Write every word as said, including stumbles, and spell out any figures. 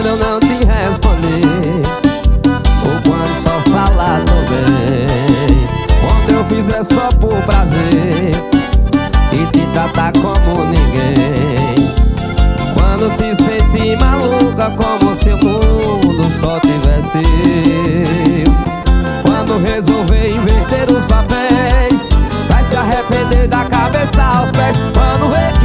quando eu não te responder, ou quando só falar também. Quando eu fizer só por prazer e te tratar como ninguém. Quando se sentir maluca como se o mundo só tivesse eu. Quando resolver inverter os papéis, vai se arrepender da cabeça aos pés. Quando ver